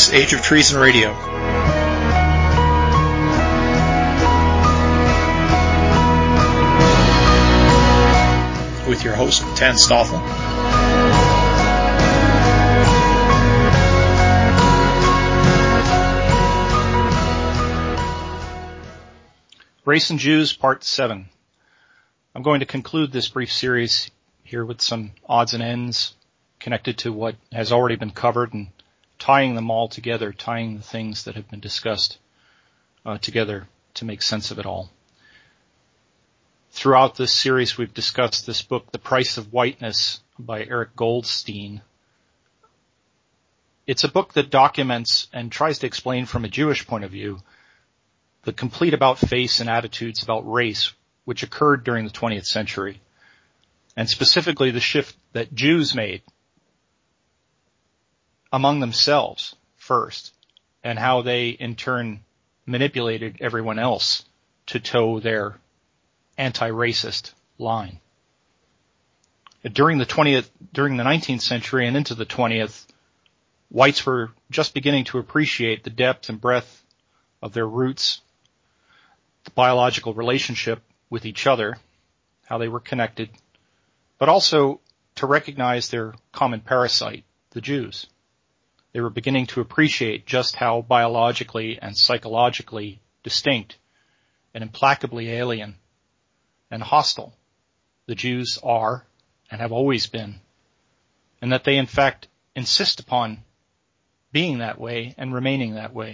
is Age of Treason Radio. With your host, Tan Stoffel. Race and Jews, Part 7. I'm going to conclude this brief series here with some odds and ends connected to what has already been covered and tying them all together, tying the things that have been discussed together to make sense of it all. Throughout this series, we've discussed this book, The Price of Whiteness by Eric Goldstein. It's a book that documents and tries to explain from a Jewish point of view the complete about-face and attitudes about race which occurred during the 20th century, and specifically the shift that Jews made among themselves first, and how they in turn manipulated everyone else to toe their anti-racist line. During the 19th century and into the 20th, whites were just beginning to appreciate the depth and breadth of their roots, the biological relationship with each other, how they were connected, but also to recognize their common parasite, the Jews. They were beginning to appreciate just how biologically and psychologically distinct and implacably alien and hostile the Jews are and have always been, and that they in fact insist upon being that way and remaining that way.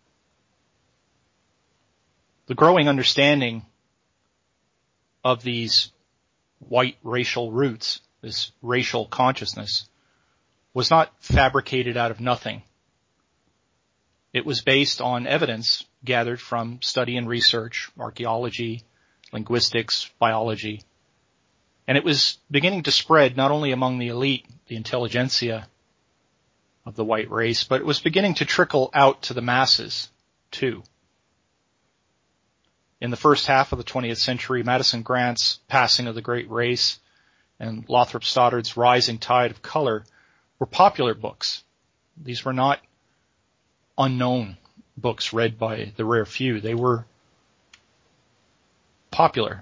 The growing understanding of these white racial roots, this racial consciousness, was not fabricated out of nothing. It was based on evidence gathered from study and research, archaeology, linguistics, biology, and it was beginning to spread not only among the elite, the intelligentsia of the white race, but it was beginning to trickle out to the masses too. In the first half of the 20th century, Madison Grant's Passing of the Great Race and Lothrop Stoddard's Rising Tide of Color were popular books. These were not unknown books read by the rare few. They were popular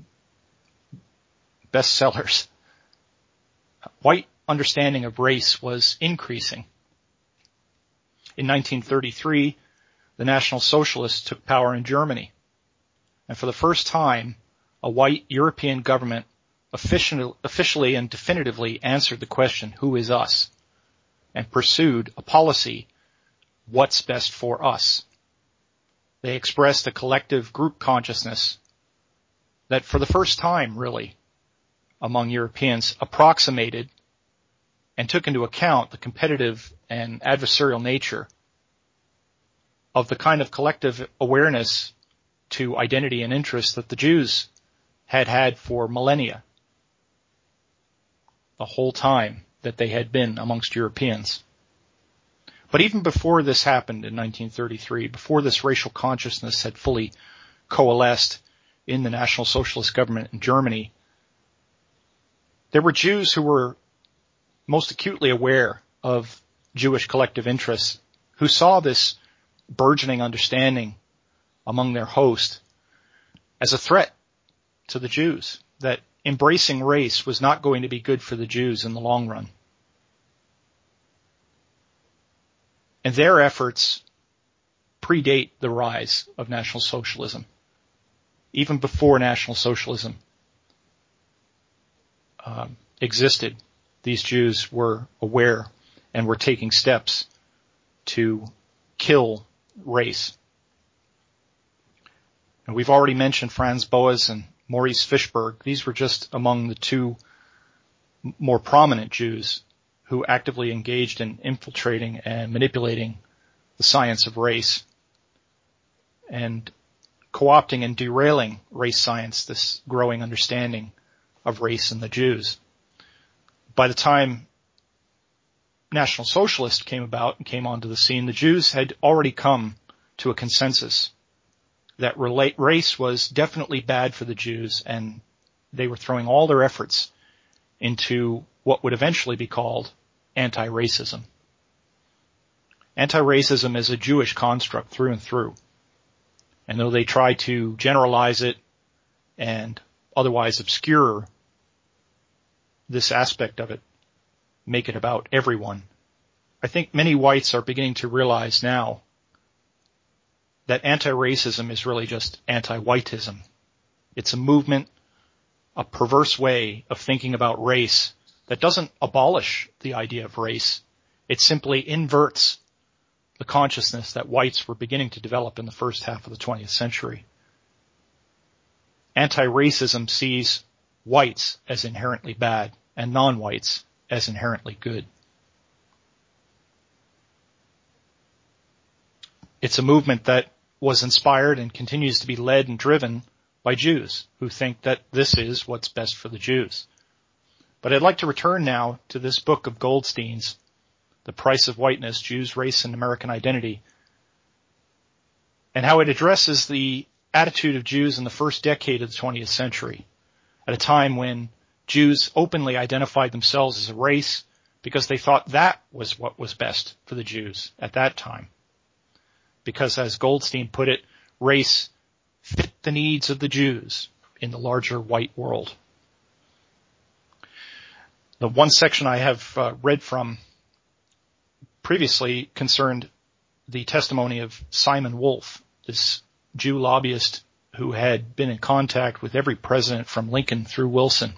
bestsellers. White understanding of race was increasing. In 1933, the National Socialists took power in Germany. And for the first time, a white European government officially and definitively answered the question, who is us? And pursued a policy, what's best for us? They expressed a collective group consciousness that for the first time, really, among Europeans, approximated and took into account the competitive and adversarial nature of the kind of collective awareness to identity and interest that the Jews had had for millennia, the whole time that they had been amongst Europeans. But even before this happened in 1933, before this racial consciousness had fully coalesced in the National Socialist government in Germany, there were Jews who were most acutely aware of Jewish collective interests, who saw this burgeoning understanding among their host as a threat to the Jews, that embracing race was not going to be good for the Jews in the long run. And their efforts predate the rise of National Socialism. Even before National Socialism existed, these Jews were aware and were taking steps to kill race. And we've already mentioned Franz Boas and Maurice Fishberg. These were just among the two more prominent Jews who actively engaged in infiltrating and manipulating the science of race and co-opting and derailing race science, this growing understanding of race and the Jews. By the time National Socialists came about and came onto the scene, the Jews had already come to a consensus that race was definitely bad for the Jews, and they were throwing all their efforts into what would eventually be called anti-racism. Anti-racism is a Jewish construct through and through. And though they try to generalize it and otherwise obscure this aspect of it, make it about everyone, I think many whites are beginning to realize now that anti-racism is really just anti-whiteism. It's a movement, a perverse way of thinking about race that doesn't abolish the idea of race. It simply inverts the consciousness that whites were beginning to develop in the first half of the 20th century. Anti-racism sees whites as inherently bad and non-whites as inherently good. It's a movement that was inspired and continues to be led and driven by Jews who think that this is what's best for the Jews. But I'd like to return now to this book of Goldstein's, The Price of Whiteness, Jews, Race, and American Identity, and how it addresses the attitude of Jews in the first decade of the 20th century, at a time when Jews openly identified themselves as a race because they thought that was what was best for the Jews at that time. Because, as Goldstein put it, race fit the needs of the Jews in the larger white world. The one section I have read from previously concerned the testimony of Simon Wolf, this Jew lobbyist who had been in contact with every president from Lincoln through Wilson,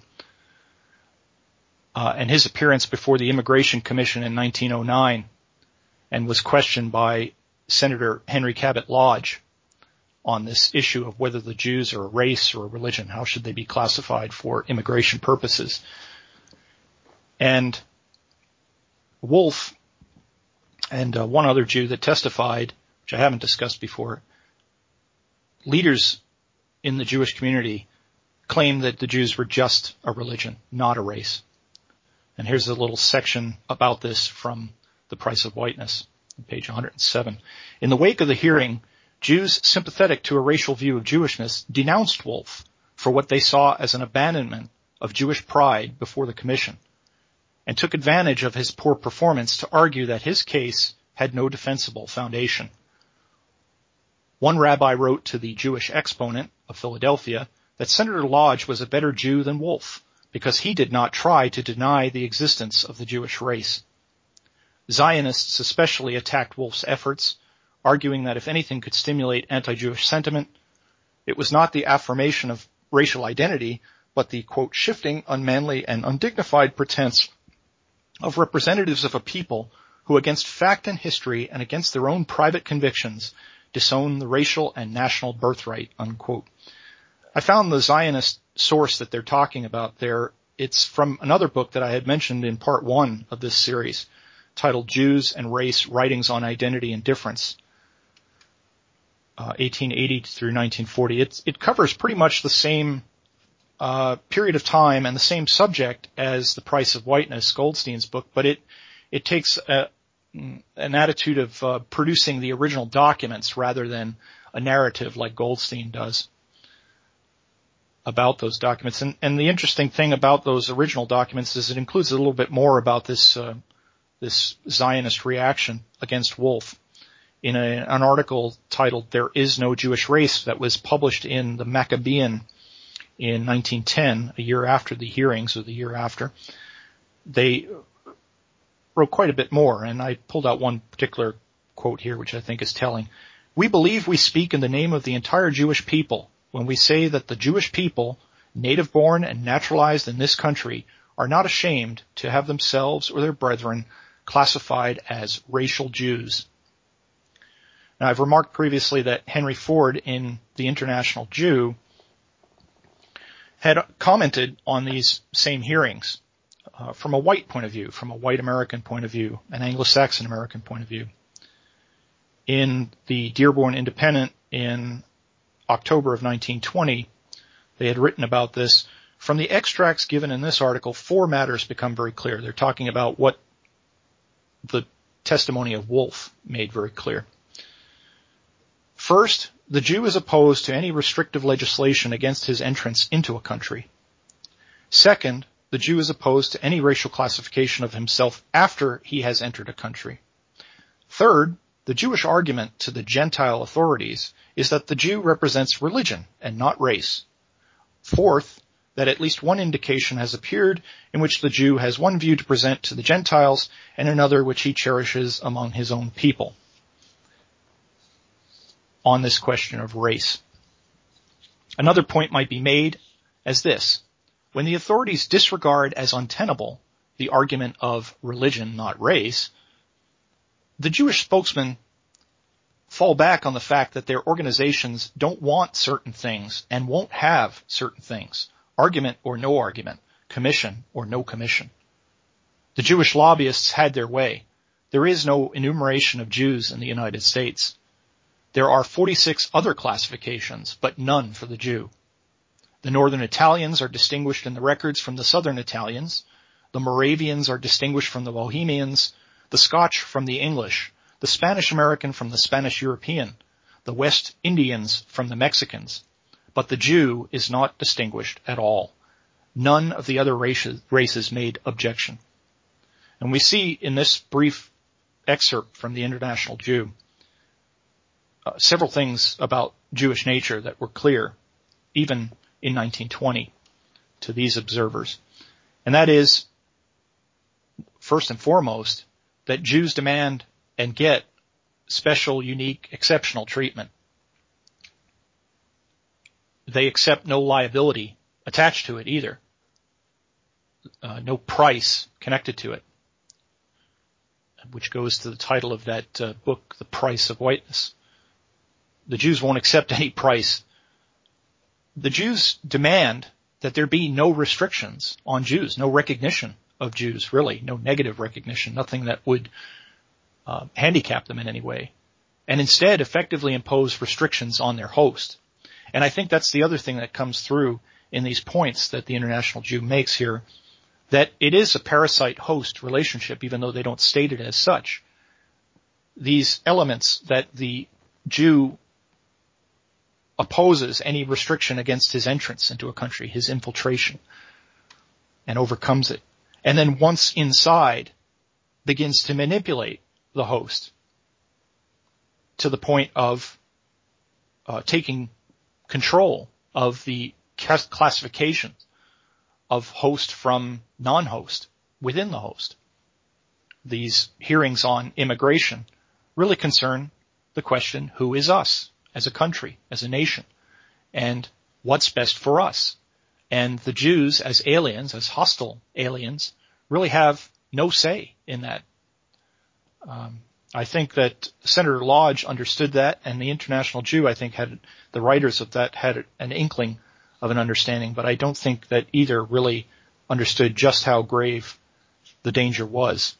and his appearance before the Immigration Commission in 1909, and was questioned by Senator Henry Cabot Lodge on this issue of whether the Jews are a race or a religion. How should they be classified for immigration purposes? And Wolf and one other Jew that testified, which I haven't discussed before, leaders in the Jewish community claimed that the Jews were just a religion, not a race. And here's a little section about this from The Price of Whiteness, page 107. In the wake of the hearing, Jews sympathetic to a racial view of Jewishness denounced Wolf for what they saw as an abandonment of Jewish pride before the commission, and took advantage of his poor performance to argue that his case had no defensible foundation. One rabbi wrote to the Jewish exponent of Philadelphia that Senator Lodge was a better Jew than Wolf because he did not try to deny the existence of the Jewish race. Zionists especially attacked Wolf's efforts, arguing that if anything could stimulate anti-Jewish sentiment, it was not the affirmation of racial identity, but the, quote, shifting, unmanly, and undignified pretense of representatives of a people who, against fact and history and against their own private convictions, disown the racial and national birthright, unquote. I found the Zionist source that they're talking about there. It's from another book that I had mentioned in part 1 of this series, titled Jews and Race, Writings on Identity and Difference, 1880 through 1940. It covers pretty much the same period of time and the same subject as The Price of Whiteness, Goldstein's book, but it takes an attitude of producing the original documents rather than a narrative like Goldstein does about those documents. And the interesting thing about those original documents is it includes a little bit more about this Zionist reaction against Wolf in an article titled There Is No Jewish Race that was published in the Maccabean in 1910, a year after the hearings, or the year after. They wrote quite a bit more, and I pulled out one particular quote here which I think is telling. We believe we speak in the name of the entire Jewish people when we say that the Jewish people, native-born and naturalized in this country, are not ashamed to have themselves or their brethren classified as racial Jews. Now, I've remarked previously that Henry Ford in The International Jew had commented on these same hearings from a white point of view, from a white American point of view, an Anglo-Saxon American point of view. In the Dearborn Independent in October of 1920, they had written about this. From the extracts given in this article, 4 matters become very clear. They're talking about what the testimony of Wolf made very clear. First, the Jew is opposed to any restrictive legislation against his entrance into a country. Second, the Jew is opposed to any racial classification of himself after he has entered a country. Third, the Jewish argument to the Gentile authorities is that the Jew represents religion and not race. Fourth, that at least one indication has appeared in which the Jew has one view to present to the Gentiles and another which he cherishes among his own people on this question of race. Another point might be made as this: when the authorities disregard as untenable the argument of religion, not race, the Jewish spokesmen fall back on the fact that their organizations don't want certain things and won't have certain things, argument or no argument, commission or no commission. The Jewish lobbyists had their way. There is no enumeration of Jews in the United States. There are 46 other classifications, but none for the Jew. The Northern Italians are distinguished in the records from the Southern Italians. The Moravians are distinguished from the Bohemians, the Scotch from the English, the Spanish American from the Spanish European, the West Indians from the Mexicans. But the Jew is not distinguished at all. None of the other races made objection. And we see in this brief excerpt from the International Jew several things about Jewish nature that were clear, even in 1920, to these observers. And that is, first and foremost, that Jews demand and get special, unique, exceptional treatment. They accept no liability attached to it either. No price connected to it, which goes to the title of that book, The Price of Whiteness. The Jews won't accept any price. The Jews demand that there be no restrictions on Jews, no recognition of Jews, really, no negative recognition, nothing that would handicap them in any way, and instead effectively impose restrictions on their host. And I think that's the other thing that comes through in these points that the International Jew makes here, that it is a parasite-host relationship, even though they don't state it as such. These elements that the Jew opposes any restriction against his entrance into a country, his infiltration, and overcomes it. And then once inside, begins to manipulate the host to the point of taking control of the classification of host from non-host within the host. These hearings on immigration really concern the question, who is us as a country, as a nation, and what's best for us? And the Jews as aliens, as hostile aliens, really have no say in that. I think that Senator Lodge understood that, and the International Jew, I think, the writers of that had an inkling of an understanding, but I don't think that either really understood just how grave the danger was.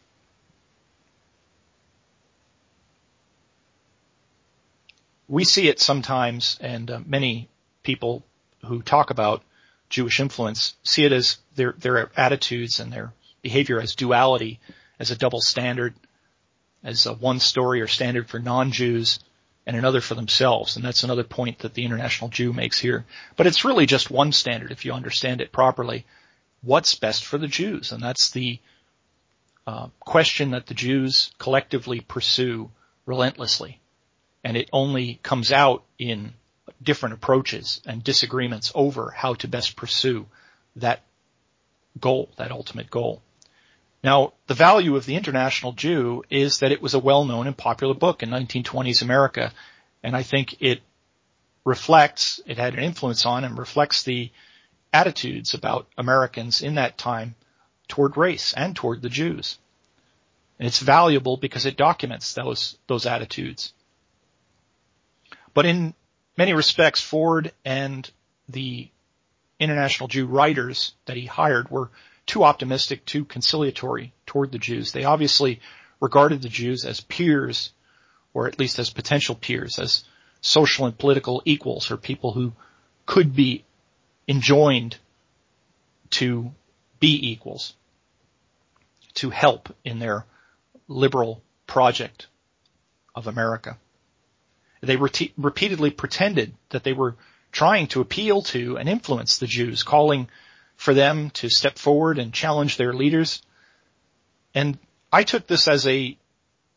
We see it sometimes, and many people who talk about Jewish influence see it as their attitudes and their behavior as duality, as a double standard, as a one story or standard for non-Jews and another for themselves. And that's another point that the International Jew makes here. But it's really just one standard if you understand it properly. What's best for the Jews? And that's the question that the Jews collectively pursue relentlessly. And it only comes out in different approaches and disagreements over how to best pursue that goal, that ultimate goal. Now, the value of the International Jew is that it was a well-known and popular book in 1920s America, and I think it had an influence on and reflects the attitudes about Americans in that time toward race and toward the Jews. And it's valuable because it documents those attitudes. But in many respects, Ford and the International Jew writers that he hired were too optimistic, too conciliatory toward the Jews. They obviously regarded the Jews as peers, or at least as potential peers, as social and political equals, or people who could be enjoined to be equals, to help in their liberal project of America. They repeatedly pretended that they were trying to appeal to and influence the Jews, calling for them to step forward and challenge their leaders. And I took this as a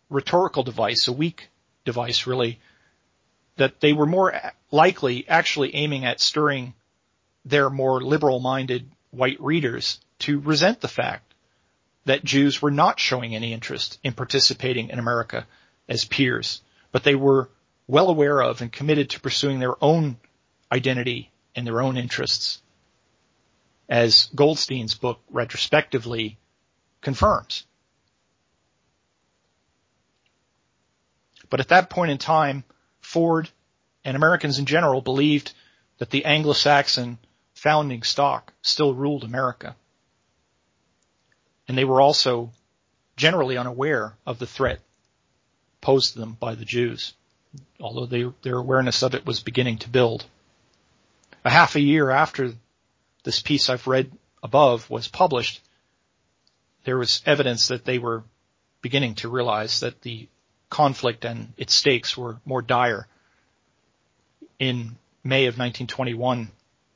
rhetorical device, a weak device really, that they were more likely actually aiming at stirring their more liberal-minded white readers to resent the fact that Jews were not showing any interest in participating in America as peers, but they were well aware of and committed to pursuing their own identity and their own interests, as Goldstein's book retrospectively confirms. But at that point in time, Ford and Americans in general believed that the Anglo-Saxon founding stock still ruled America. And they were also generally unaware of the threat posed to them by the Jews, although their awareness of it was beginning to build. A half a year after this piece I've read above was published, there was evidence that they were beginning to realize that the conflict and its stakes were more dire. In May of 1921,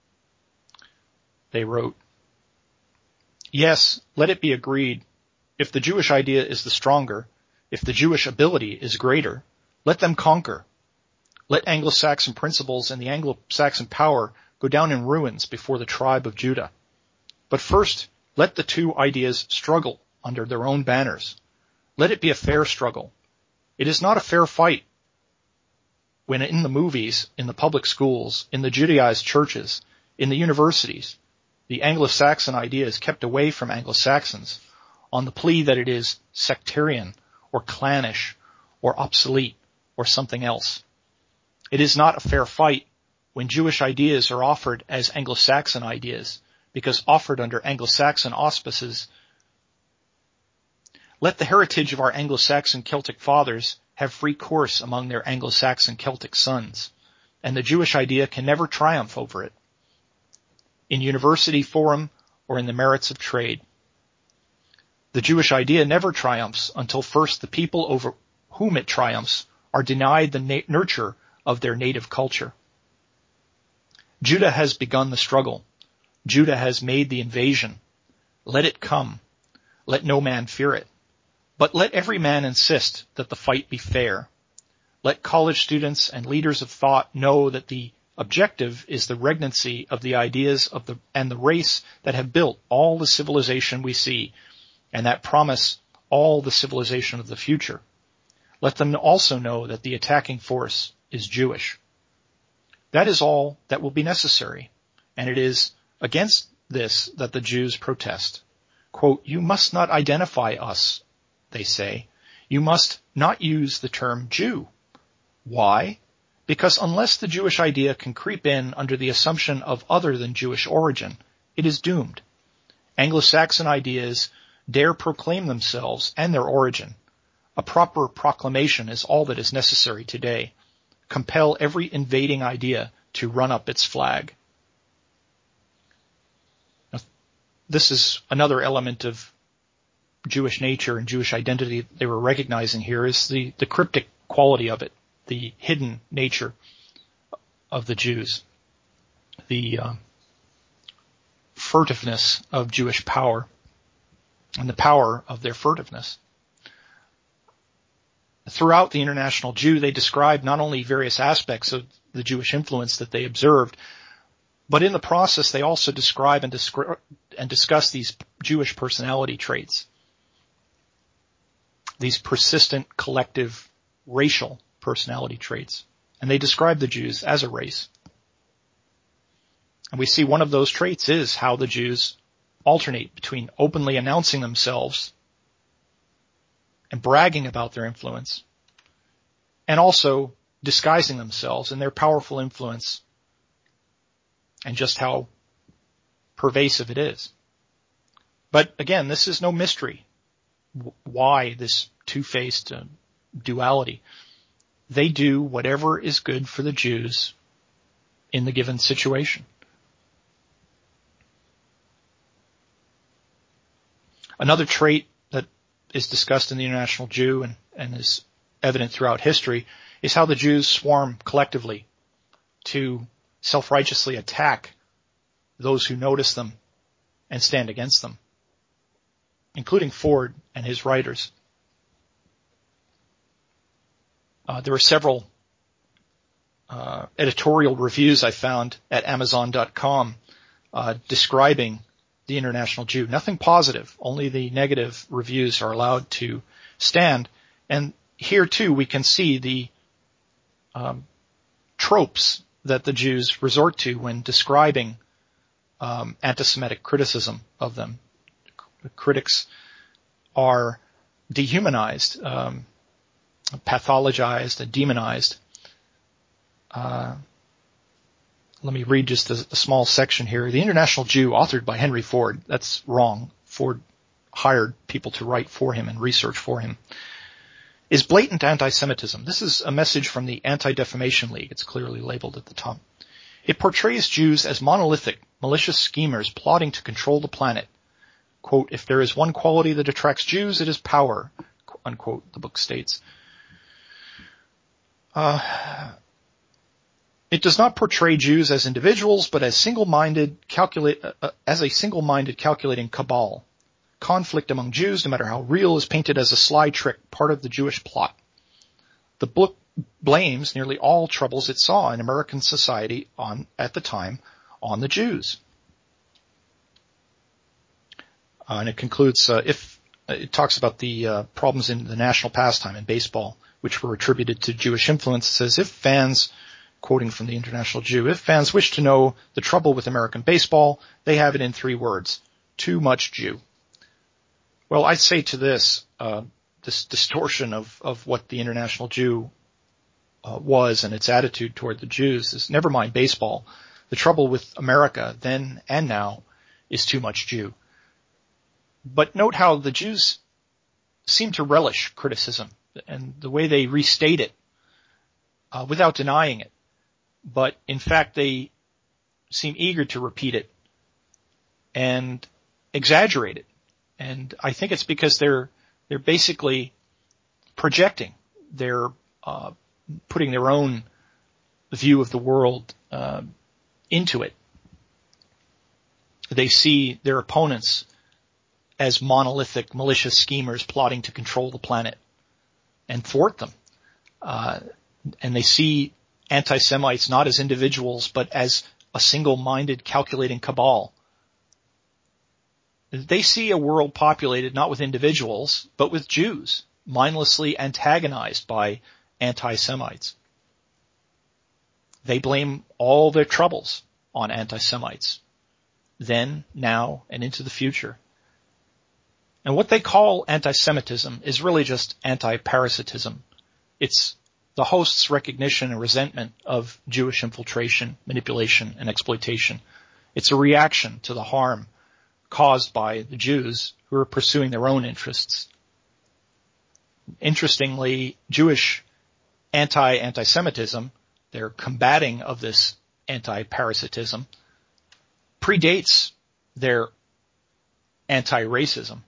they wrote, "Yes, let it be agreed, if the Jewish idea is the stronger, if the Jewish ability is greater, let them conquer. Let Anglo-Saxon principles and the Anglo-Saxon power go down in ruins before the tribe of Judah. But first, let the two ideas struggle under their own banners. Let it be a fair struggle. It is not a fair fight when in the movies, in the public schools, in the Judaized churches, in the universities, the Anglo-Saxon idea is kept away from Anglo-Saxons on the plea that it is sectarian or clannish or obsolete or something else. It is not a fair fight when Jewish ideas are offered as Anglo-Saxon ideas, because offered under Anglo-Saxon auspices. Let the heritage of our Anglo-Saxon Celtic fathers have free course among their Anglo-Saxon Celtic sons, and the Jewish idea can never triumph over it, in university forum or in the merits of trade. The Jewish idea never triumphs until first the people over whom it triumphs are denied the nurture of their native culture. Judah has begun the struggle. Judah has made the invasion. Let it come. Let no man fear it. But let every man insist that the fight be fair. Let college students and leaders of thought know that the objective is the regnancy of the ideas of the race that have built all the civilization we see and that promise all the civilization of the future. Let them also know that the attacking force is Jewish. That is all that will be necessary, and it is against this that the Jews protest. Quote, "You must not identify us," they say. "You must not use the term Jew." Why? Because unless the Jewish idea can creep in under the assumption of other than Jewish origin, it is doomed. Anglo-Saxon ideas dare proclaim themselves and their origin. A proper proclamation is all that is necessary today. Compel every invading idea to run up its flag. Now, this is another element of Jewish nature and Jewish identity they were recognizing here is the cryptic quality of it, the hidden nature of the Jews, the furtiveness of Jewish power and the power of their furtiveness. Throughout the International Jew, they described not only various aspects of the Jewish influence that they observed, but in the process they also describe and discuss these Jewish personality traits, these persistent collective racial personality traits. And they describe the Jews as a race. And we see one of those traits is how the Jews alternate between openly announcing themselves and bragging about their influence, and also disguising themselves and their powerful influence and just how pervasive it is. But again, this is no mystery. Why this two-faced duality? They do whatever is good for the Jews in the given situation. Another trait that is discussed in the International Jew and is evident throughout history is how the Jews swarm collectively to self-righteously attack those who notice them and stand against them, including Ford and his writers. There are several editorial reviews I found at Amazon.com describing the International Jew. Nothing positive, only the negative reviews are allowed to stand. And here too we can see the tropes that the Jews resort to when describing anti-Semitic criticism of them. Critics are dehumanized, pathologized, and demonized. Let me read just a small section here. The International Jew, authored by Henry Ford. That's wrong. Ford hired people to write for him and research for him. Is blatant anti-Semitism. This is a message from the Anti-Defamation League. It's clearly labeled at the top. It portrays Jews as monolithic, malicious schemers plotting to control the planet. Quote, if there is one quality that attracts Jews, it is power, unquote, the book states. It does not portray Jews as individuals, but as a single-minded calculating cabal. Conflict among Jews, no matter how real, is painted as a sly trick, part of the Jewish plot. The book blames nearly all troubles it saw in American society at the time on the Jews. And it concludes, it talks about the problems in the national pastime in baseball, which were attributed to Jewish influence. It says, if fans, quoting from the International Jew, if fans wish to know the trouble with American baseball, they have it in 3 words. Too much Jew. Well, I say to this, this distortion of what the International Jew was and its attitude toward the Jews is, never mind baseball. The trouble with America then and now is too much Jew. But note how the Jews seem to relish criticism and the way they restate it without denying it. But in fact, they seem eager to repeat it and exaggerate it. And I think it's because they're basically projecting. They're putting their own view of the world into it. They see their opponents as monolithic, malicious schemers plotting to control the planet and thwart them. And they see anti-Semites not as individuals, but as a single-minded, calculating cabal. They see a world populated not with individuals, but with Jews, mindlessly antagonized by anti-Semites. They blame all their troubles on anti-Semites, then, now, and into the future. And what they call anti-Semitism is really just anti-parasitism. It's the host's recognition and resentment of Jewish infiltration, manipulation, and exploitation. It's a reaction to the harm caused by the Jews who are pursuing their own interests. Interestingly, Jewish anti-Semitism, their combating of this anti-parasitism, predates their anti-racism.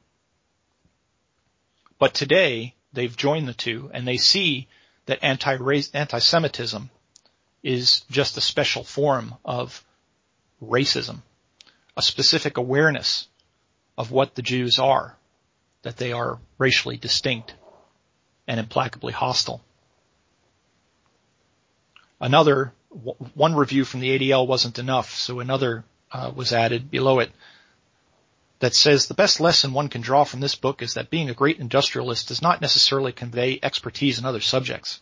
But today, they've joined the two, and they see that anti-Semitism is just a special form of racism, a specific awareness of what the Jews are, that they are racially distinct and implacably hostile. One review from the ADL wasn't enough, so another was added below it that says the best lesson one can draw from this book is that being a great industrialist does not necessarily convey expertise in other subjects.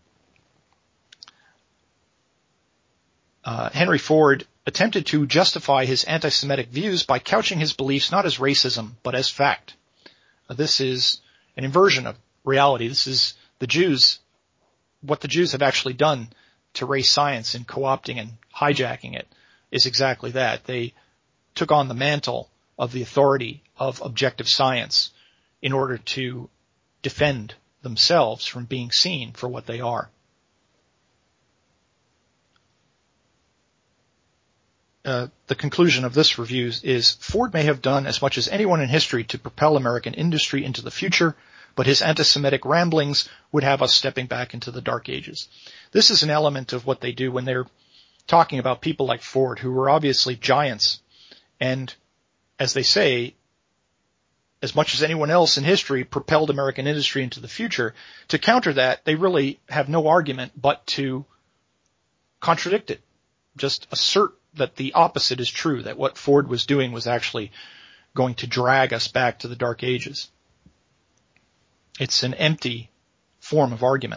Henry Ford attempted to justify his anti-Semitic views by couching his beliefs not as racism, but as fact. This is an inversion of reality. This is the Jews, what the Jews have actually done to race science in co-opting and hijacking it is exactly that. They took on the mantle of the authority of objective science in order to defend themselves from being seen for what they are. The conclusion of this review is Ford may have done as much as anyone in history to propel American industry into the future, but his anti-Semitic ramblings would have us stepping back into the dark ages. This is an element of what they do when they're talking about people like Ford, who were obviously giants, and as they say, as much as anyone else in history, propelled American industry into the future. To counter that, they really have no argument but to contradict it. Just assert that the opposite is true, that what Ford was doing was actually going to drag us back to the Dark Ages. It's an empty form of argument.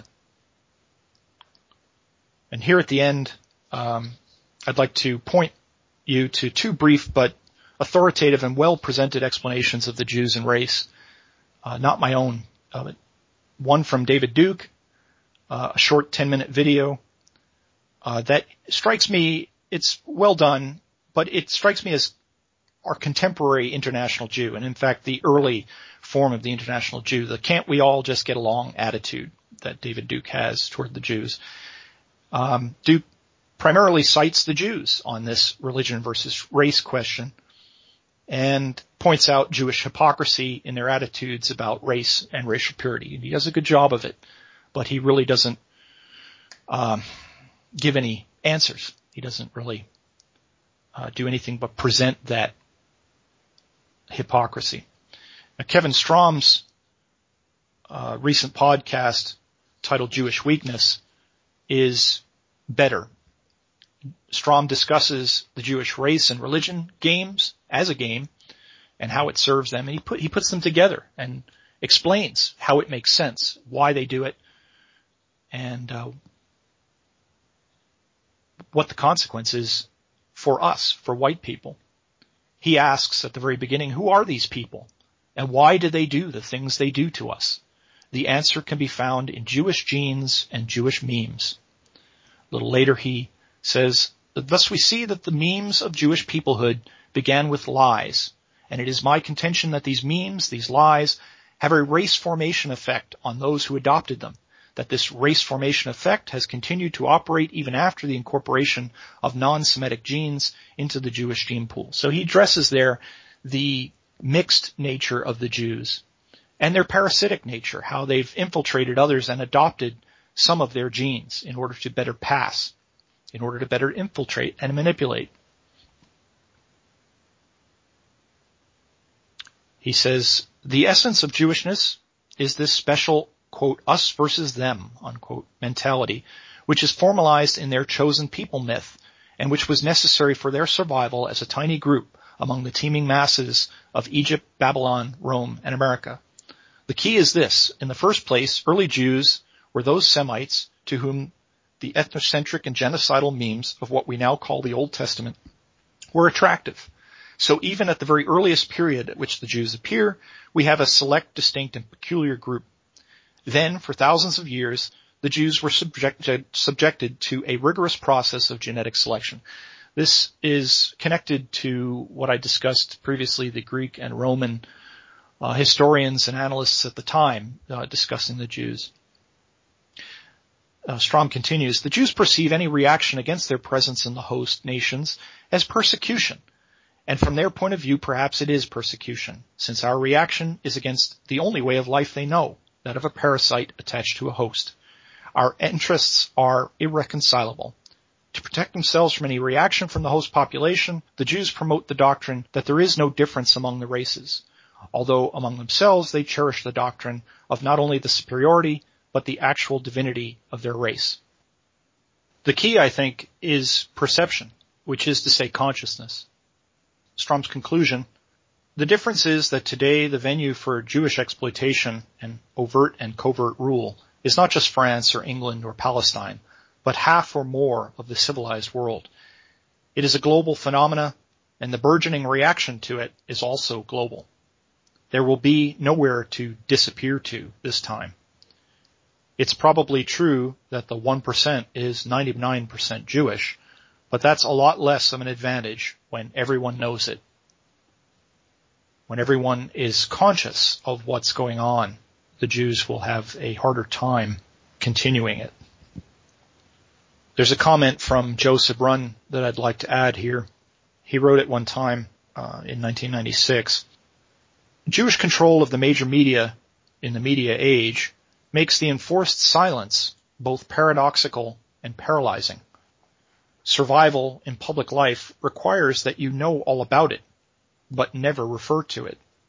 And here at the end, I'd like to point you to two brief but authoritative and well-presented explanations of the Jews and race, not my own. One from David Duke, a short 10-minute video that strikes me, it's well done, but it strikes me as our contemporary international Jew, and in fact the early form of the international Jew, the can't we all just get along attitude that David Duke has toward the Jews. Duke primarily cites the Jews on this religion versus race question and points out Jewish hypocrisy in their attitudes about race and racial purity. He does a good job of it, but he really doesn't give any answers. He doesn't really do anything but present that hypocrisy. Now, Kevin Strom's recent podcast titled Jewish Weakness is better. Strom discusses the Jewish race and religion games as a game and how it serves them, and he puts them together and explains how it makes sense, why they do it, and what the consequence is for us, for white people. He asks at the very beginning, who are these people and why do they do the things they do to us? The answer can be found in Jewish genes and Jewish memes. A little later he says, thus we see that the memes of Jewish peoplehood began with lies, and it is my contention that these memes, these lies, have a race formation effect on those who adopted them, that this race formation effect has continued to operate even after the incorporation of non-Semitic genes into the Jewish gene pool. So he addresses there the mixed nature of the Jews and their parasitic nature, how they've infiltrated others and adopted some of their genes in order to better pass, in order to better infiltrate and manipulate. He says, the essence of Jewishness is this special, quote, us versus them, unquote, mentality, which is formalized in their chosen people myth and which was necessary for their survival as a tiny group among the teeming masses of Egypt, Babylon, Rome, and America. The key is this. In the first place, early Jews were those Semites to whom the ethnocentric and genocidal memes of what we now call the Old Testament were attractive. So even at the very earliest period at which the Jews appear, we have a select, distinct, and peculiar group. Then, for thousands of years, the Jews were subjected to a rigorous process of genetic selection. This is connected to what I discussed previously, the Greek and Roman historians and analysts at the time discussing the Jews. Strom continues, the Jews perceive any reaction against their presence in the host nations as persecution. And from their point of view, perhaps it is persecution, since our reaction is against the only way of life they know, that of a parasite attached to a host. Our interests are irreconcilable. To protect themselves from any reaction from the host population, the Jews promote the doctrine that there is no difference among the races, although among themselves they cherish the doctrine of not only the superiority, but the actual divinity of their race. The key, I think, is perception, which is to say consciousness. Strom's conclusion, the difference is that today the venue for Jewish exploitation and overt and covert rule is not just France or England or Palestine, but half or more of the civilized world. It is a global phenomena, and the burgeoning reaction to it is also global. There will be nowhere to disappear to this time. It's probably true that the 1% is 99% Jewish, but that's a lot less of an advantage when everyone knows it. When everyone is conscious of what's going on, the Jews will have a harder time continuing it. There's a comment from Joe Sabrun that I'd like to add here. He wrote it one time in 1996. Jewish control of the major media in the media age makes the enforced silence both paradoxical and paralyzing. Survival in public life requires that you know all about it, but never refer to it.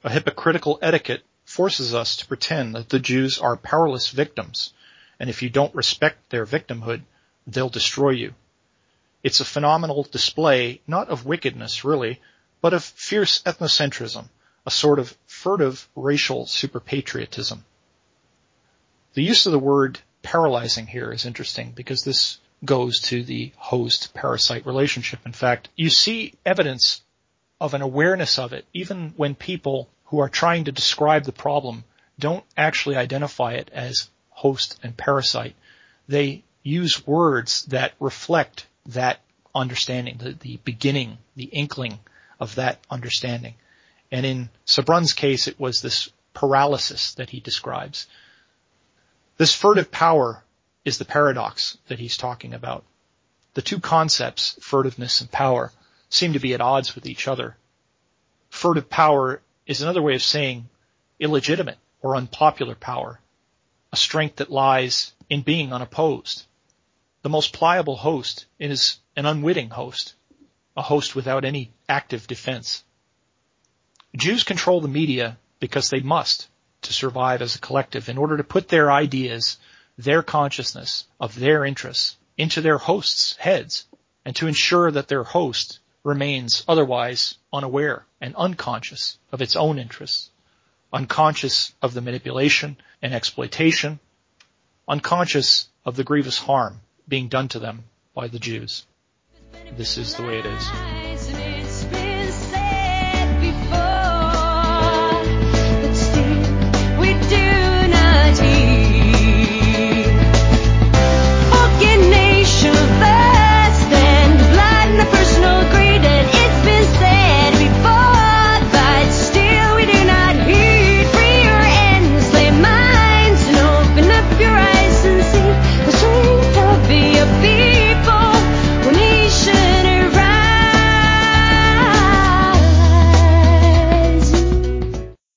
A hypocritical etiquette forces us to pretend that the Jews are powerless victims, and if you don't respect their victimhood, they'll destroy you. It's a phenomenal display, not of wickedness really, but of fierce ethnocentrism, a sort of furtive racial superpatriotism. The use of the word paralyzing here is interesting because this goes to the host-parasite relationship. In fact, you see evidence of an awareness of it, even when people who are trying to describe the problem don't actually identify it as host and parasite. They use words that reflect that understanding, the beginning, the inkling of that understanding. And in Sabran's case, it was this paralysis that he describes. This furtive power is the paradox that he's talking about. The two concepts, furtiveness and power, seem to be at odds with each other. Furtive power is another way of saying illegitimate or unpopular power, a strength that lies in being unopposed. The most pliable host is an unwitting host, a host without any active defense. Jews control the media because they must to survive as a collective in order to put their ideas, their consciousness of their interests into their hosts' heads and to ensure that their host remains otherwise unaware and unconscious of its own interests, unconscious of the manipulation and exploitation, unconscious of the grievous harm being done to them by the Jews. This is the way it is.